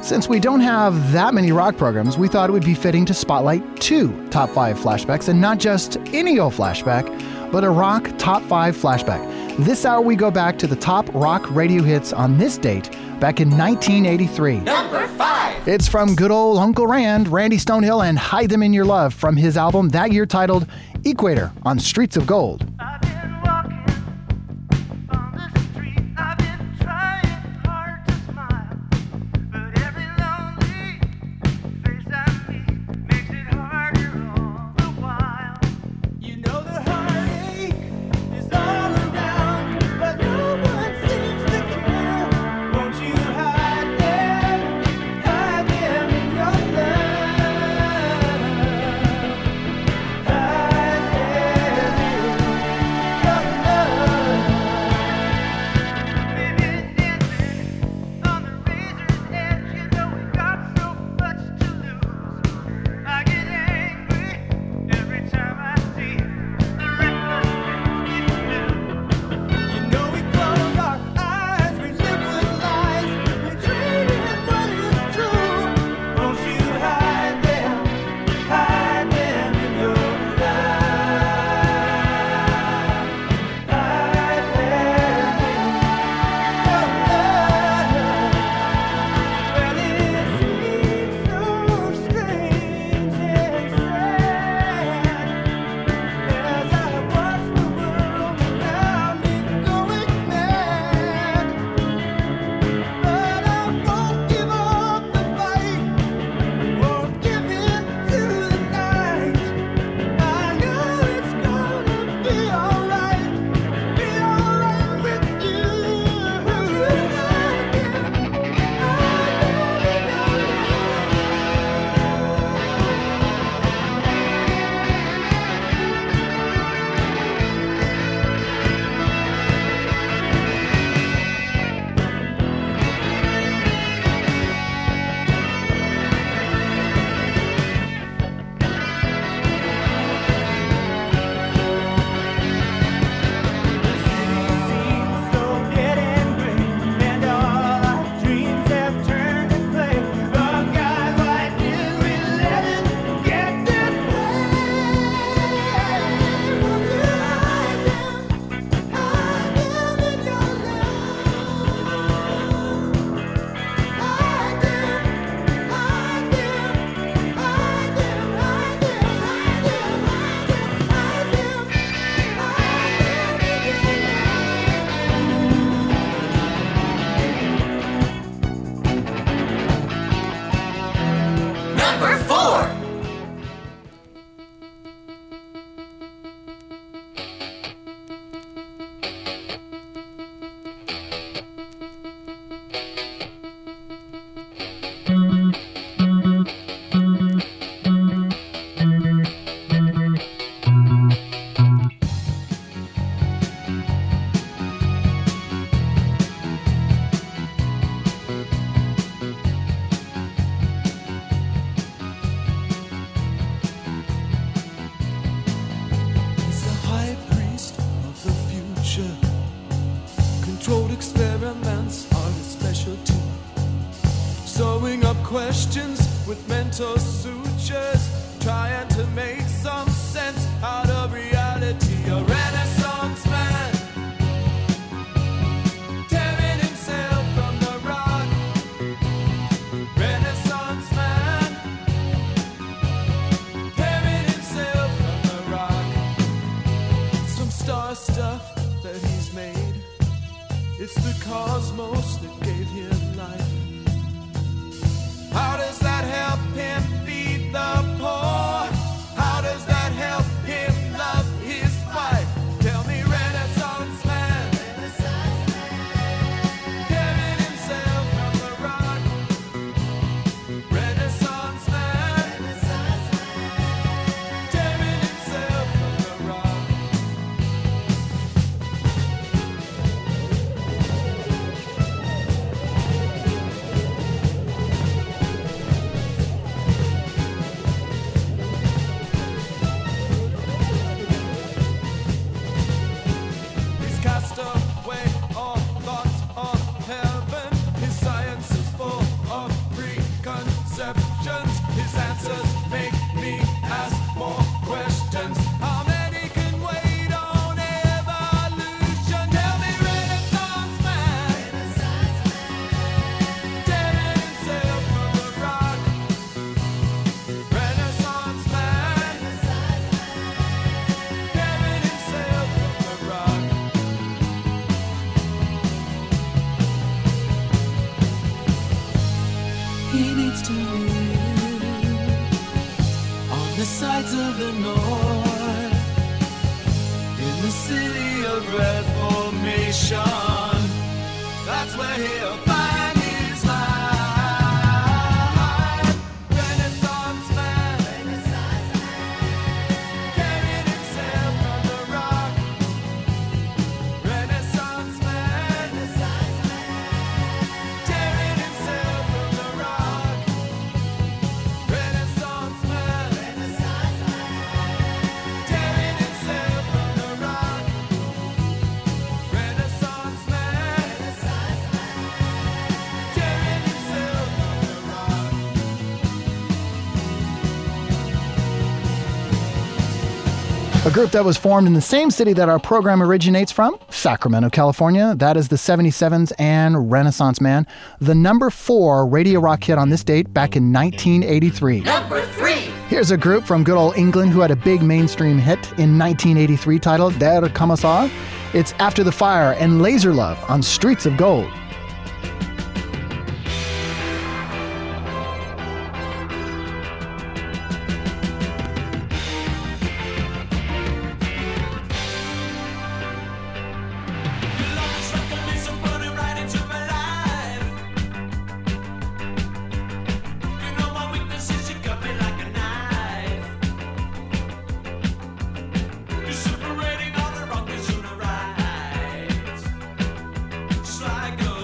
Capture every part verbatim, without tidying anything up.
Since we don't have that many rock programs, we thought it would be fitting to spotlight two top five flashbacks, and not just any old flashback, but a rock top five flashback. This hour we go back to the top rock radio hits on this date back in nineteen eighty-three. Number five. It's from good old Uncle Rand, Randy Stonehill, and Hide Them in Your Love from his album that year titled Equator on Streets of Gold. Questions with mental sutures, trying to make some sense out of reality. A Renaissance man, tearing himself from the rock. Renaissance man, tearing himself from the rock. Some star stuff that he's made, it's the cosmos that gave him life. How does that help him feed the poor? How does that help him love his wife? Tell me, Renaissance man, tearing himself from the rock. Renaissance man, tearing himself from the rock. used to live on the sides of the north, in the city of red formation. That's where he'll find his life. Renaissance man, Renaissance man, carried himself on the rock. Renaissance man, Renaissance man, tearing himself from the rock. Renaissance man, Renaissance man, tearing himself from the rock. Renaissance man, Renaissance man, tearing himself from the rock. A group that was formed in the same city that our program originates from, Sacramento, California. That is the seventy-sevens and Renaissance Man. The number four radio rock hit on this date back in nineteen eighty-three. Number three. Here's a group from good old England who had a big mainstream hit in nineteen eighty-three titled Der Kommissar. It's After the Fire and Laser Love on Streets of Gold. Separating all the wrong is on the right. Just like a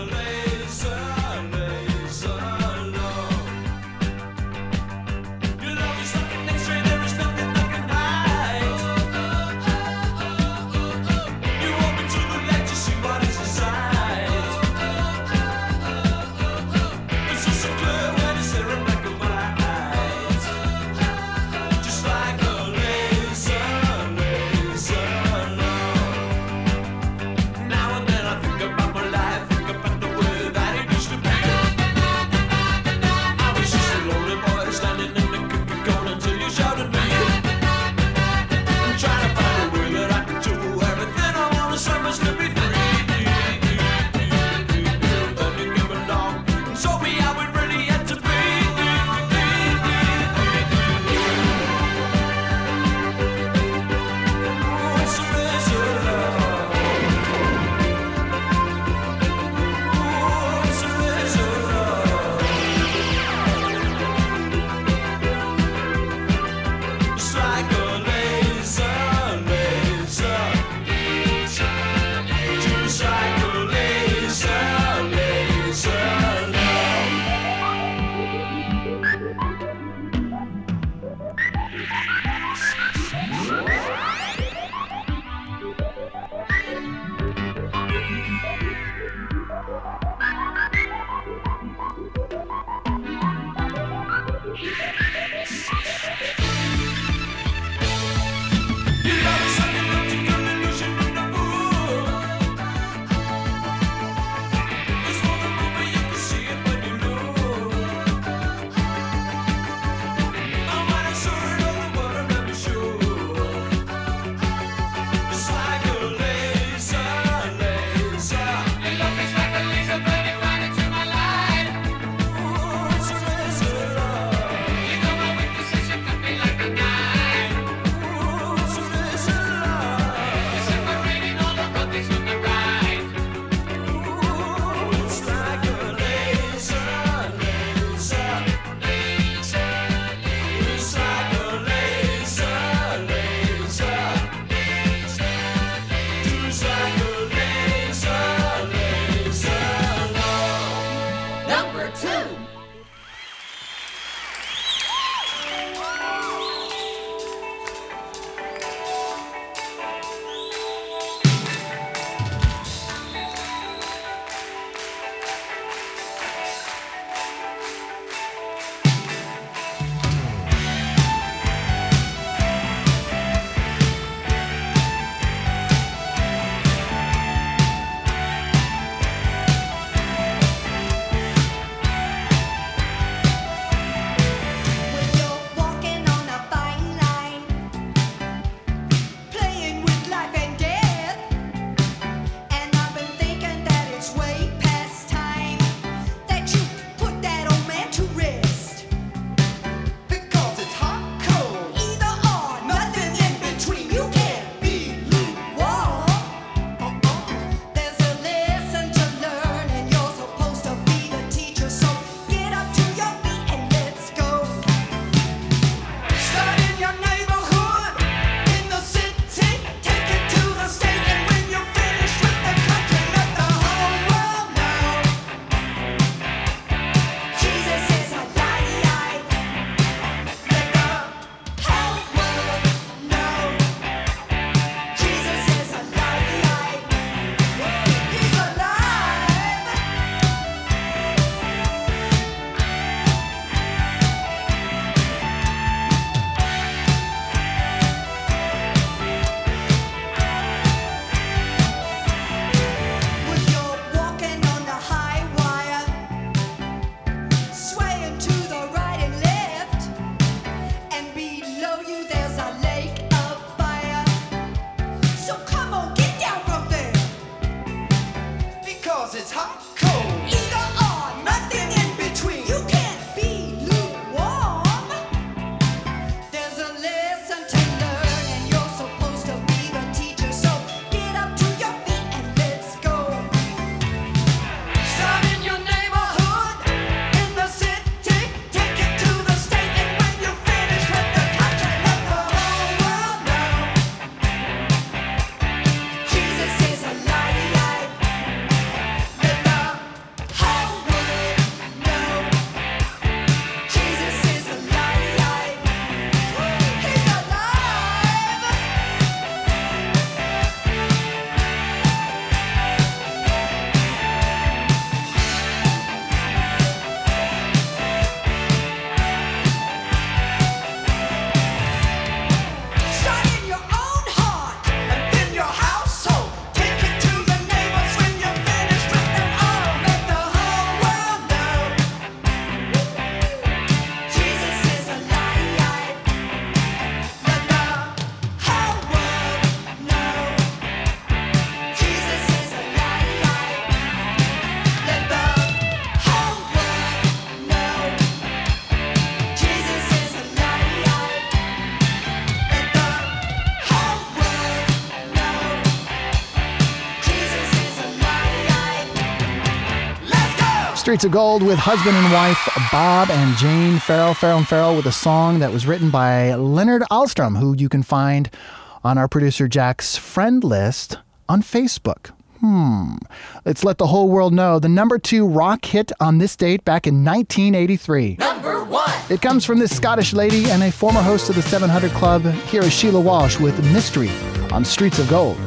Streets of Gold with husband and wife Bob and Jane Farrell, Farrell and Farrell, with a song that was written by Leonard Ahlstrom, who you can find on our producer Jack's friend list on Facebook. Hmm. Let's let the whole world know the number two rock hit on this date back in nineteen eighty-three. Number one. It comes from this Scottish lady and a former host of the seven hundred Club. Here is Sheila Walsh with Mystery on Streets of Gold.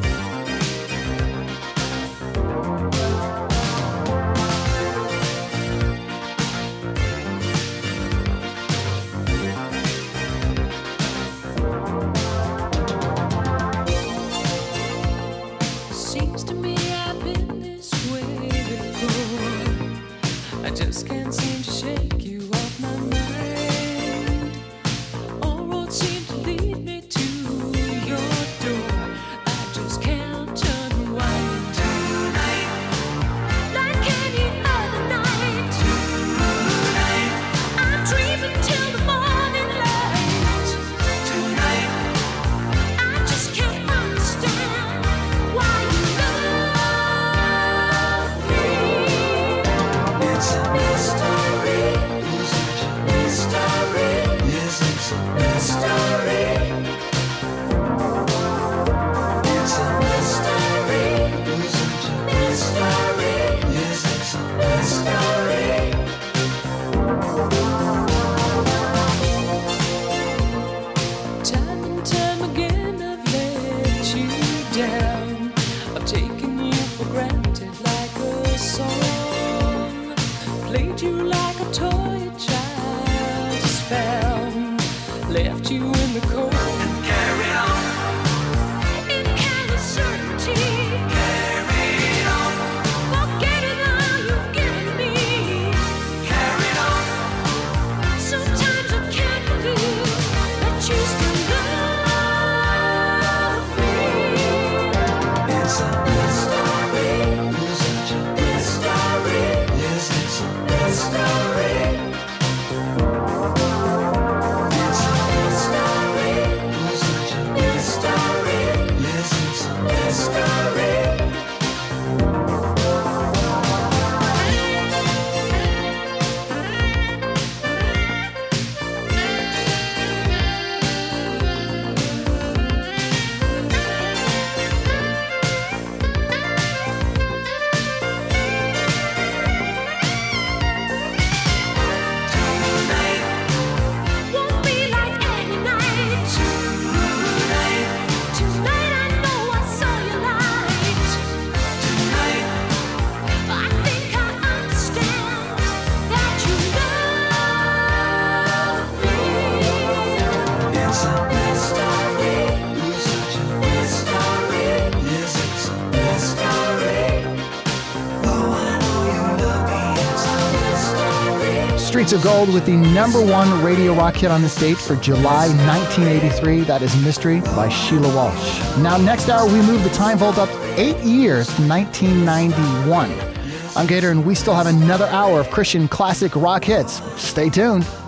Streets of Gold with the number one radio rock hit on this date for July nineteen eighty-three. That is Mystery by Sheila Walsh. Now, next hour, we move the time vault up eight years to nineteen ninety-one. I'm Gator, and we still have another hour of Christian classic rock hits. Stay tuned.